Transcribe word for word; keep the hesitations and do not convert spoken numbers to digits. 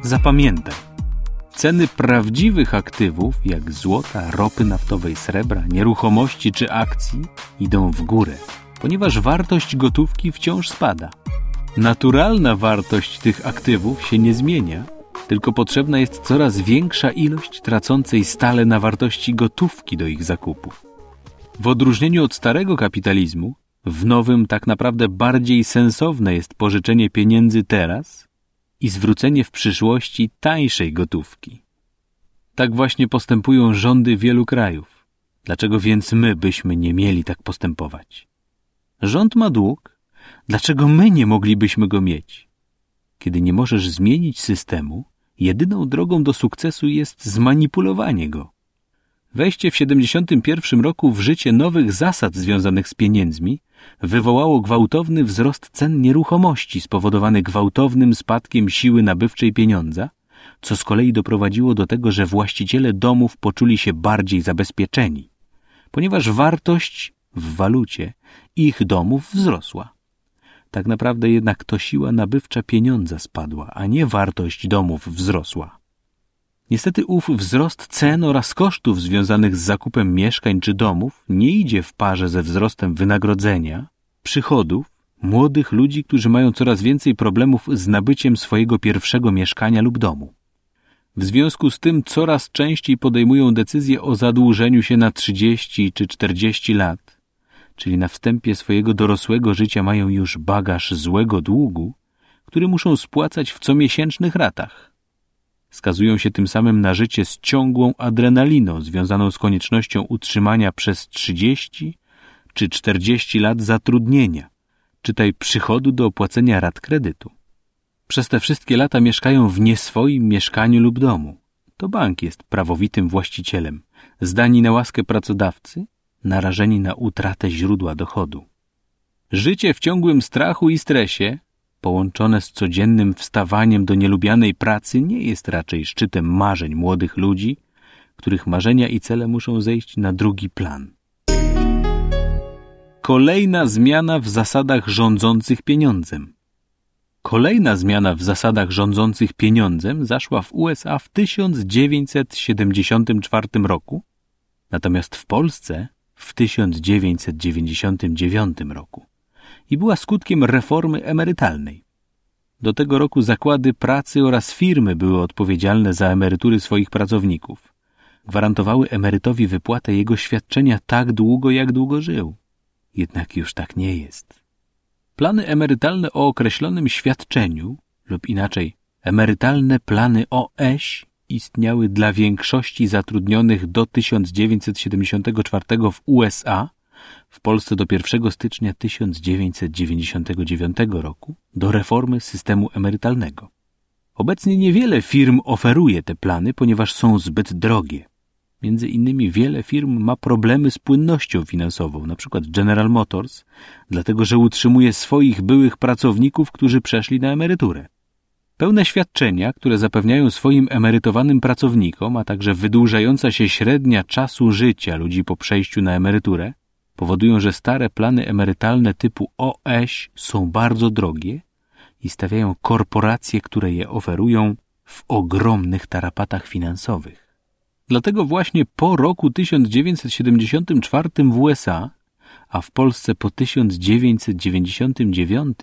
Zapamiętaj, ceny prawdziwych aktywów, jak złota, ropy naftowej, srebra, nieruchomości czy akcji, idą w górę, ponieważ wartość gotówki wciąż spada. Naturalna wartość tych aktywów się nie zmienia, tylko potrzebna jest coraz większa ilość tracącej stale na wartości gotówki do ich zakupu. W odróżnieniu od starego kapitalizmu, w nowym tak naprawdę bardziej sensowne jest pożyczenie pieniędzy teraz i zwrócenie w przyszłości tańszej gotówki. Tak właśnie postępują rządy wielu krajów. Dlaczego więc my byśmy nie mieli tak postępować? Rząd ma dług, dlaczego my nie moglibyśmy go mieć? Kiedy nie możesz zmienić systemu, jedyną drogą do sukcesu jest zmanipulowanie go. Wejście w siedemdziesiątym pierwszym roku w życie nowych zasad związanych z pieniędzmi wywołało gwałtowny wzrost cen nieruchomości spowodowany gwałtownym spadkiem siły nabywczej pieniądza, co z kolei doprowadziło do tego, że właściciele domów poczuli się bardziej zabezpieczeni, ponieważ wartość w walucie ich domów wzrosła. Tak naprawdę jednak to siła nabywcza pieniądza spadła, a nie wartość domów wzrosła. Niestety ów wzrost cen oraz kosztów związanych z zakupem mieszkań czy domów nie idzie w parze ze wzrostem wynagrodzenia, przychodów młodych ludzi, którzy mają coraz więcej problemów z nabyciem swojego pierwszego mieszkania lub domu. W związku z tym coraz częściej podejmują decyzje o zadłużeniu się na trzydzieści czy czterdzieści lat, czyli na wstępie swojego dorosłego życia mają już bagaż złego długu, który muszą spłacać w comiesięcznych ratach. Skazują się tym samym na życie z ciągłą adrenaliną związaną z koniecznością utrzymania przez trzydzieści czy czterdzieści lat zatrudnienia, czytaj przychodu do opłacenia rat kredytu. Przez te wszystkie lata mieszkają w nieswoim mieszkaniu lub domu. To bank jest prawowitym właścicielem, zdani na łaskę pracodawcy, narażeni na utratę źródła dochodu. Życie w ciągłym strachu i stresie, połączone z codziennym wstawaniem do nielubianej pracy, nie jest raczej szczytem marzeń młodych ludzi, których marzenia i cele muszą zejść na drugi plan. Kolejna zmiana w zasadach rządzących pieniądzem. Kolejna zmiana w zasadach rządzących pieniądzem zaszła w U S A w tysiąc dziewięćset siedemdziesiątym czwartym roku, natomiast w Polsce w tysiąc dziewięćset dziewięćdziesiątym dziewiątym roku i była skutkiem reformy emerytalnej. Do tego roku zakłady pracy oraz firmy były odpowiedzialne za emerytury swoich pracowników. Gwarantowały emerytowi wypłatę jego świadczenia tak długo, jak długo żył. Jednak już tak nie jest. Plany emerytalne o określonym świadczeniu, lub inaczej emerytalne plany O E Ś istniały dla większości zatrudnionych do tysiąc dziewięćset siedemdziesiątego czwartego w U S A, w Polsce do pierwszego stycznia tysiąc dziewięćset dziewięćdziesiątego dziewiątego roku, do reformy systemu emerytalnego. Obecnie niewiele firm oferuje te plany, ponieważ są zbyt drogie. Między innymi wiele firm ma problemy z płynnością finansową, np. General Motors, dlatego że utrzymuje swoich byłych pracowników, którzy przeszli na emeryturę. Pełne świadczenia, które zapewniają swoim emerytowanym pracownikom, a także wydłużająca się średnia czasu życia ludzi po przejściu na emeryturę, powodują, że stare plany emerytalne typu O E Ś są bardzo drogie i stawiają korporacje, które je oferują, w ogromnych tarapatach finansowych. Dlatego właśnie po roku tysiąc dziewięćset siedemdziesiątym czwartym w U S A, a w Polsce po tysiąc dziewięćset dziewięćdziesiątym dziewiątym